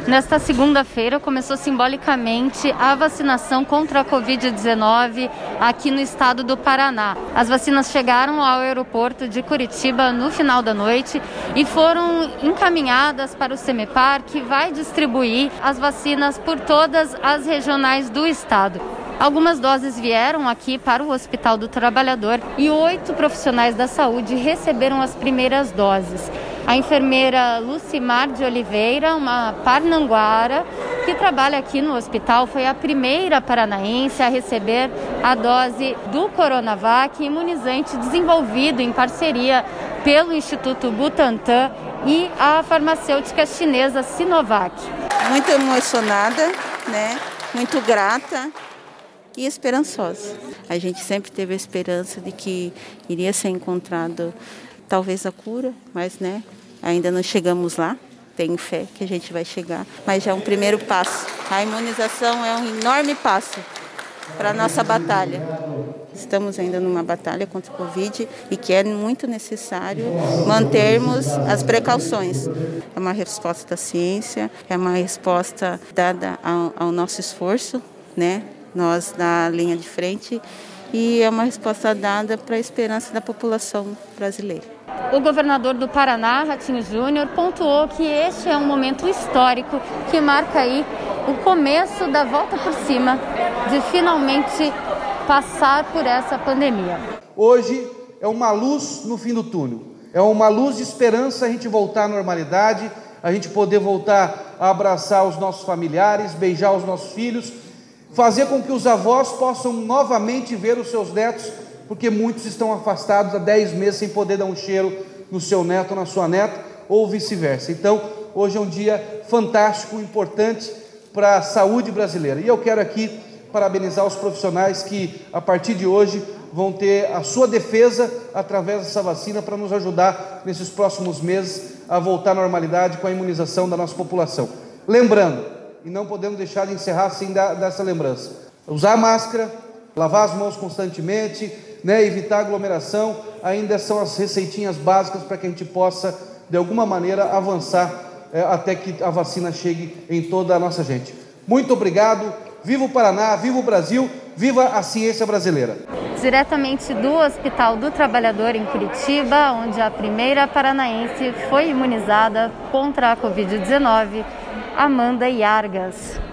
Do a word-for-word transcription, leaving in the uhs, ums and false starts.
Nesta segunda-feira começou simbolicamente a vacinação contra a covid dezenove aqui no estado do Paraná. As vacinas chegaram ao aeroporto de Curitiba no final da noite e foram encaminhadas para o Semepar, que vai distribuir as vacinas por todas as regionais do estado. Algumas doses vieram aqui para o Hospital do Trabalhador e oito profissionais da saúde receberam as primeiras doses. A enfermeira Lucimar de Oliveira, uma parnanguara, que trabalha aqui no hospital, foi a primeira paranaense a receber a dose do Coronavac, imunizante desenvolvido em parceria pelo Instituto Butantan e a farmacêutica chinesa Sinovac. Muito emocionada, né? Muito grata e esperançosa. A gente sempre teve a esperança de que iria ser encontrado talvez a cura, mas né, ainda não chegamos lá. Tenho fé que a gente vai chegar, mas já é um primeiro passo. A imunização é um enorme passo para a nossa batalha. Estamos ainda numa batalha contra o Covid e que é muito necessário mantermos as precauções. É uma resposta da ciência, é uma resposta dada ao, ao nosso esforço, né? Nós da linha de frente, e é uma resposta dada para a esperança da população brasileira. O governador do Paraná, Ratinho Júnior, pontuou que este é um momento histórico que marca aí o começo da volta por cima, de finalmente passar por essa pandemia. Hoje é uma luz no fim do túnel, é uma luz de esperança a gente voltar à normalidade, a gente poder voltar a abraçar os nossos familiares, beijar os nossos filhos, fazer com que os avós possam novamente ver os seus netos, porque muitos estão afastados há dez meses sem poder dar um cheiro no seu neto ou na sua neta, ou vice-versa. Então, hoje é um dia fantástico, importante para a saúde brasileira. E eu quero aqui parabenizar os profissionais que, a partir de hoje, vão ter a sua defesa através dessa vacina para nos ajudar nesses próximos meses a voltar à normalidade com a imunização da nossa população. Lembrando, e não podemos deixar de encerrar sem dar dessa lembrança, usar máscara, lavar as mãos constantemente, né, evitar aglomeração, ainda são as receitinhas básicas para que a gente possa, de alguma maneira, avançar é, até que a vacina chegue em toda a nossa gente. Muito obrigado, viva o Paraná, viva o Brasil, viva a ciência brasileira. Diretamente do Hospital do Trabalhador em Curitiba, onde a primeira paranaense foi imunizada contra a covid dezenove, Amanda Iargas.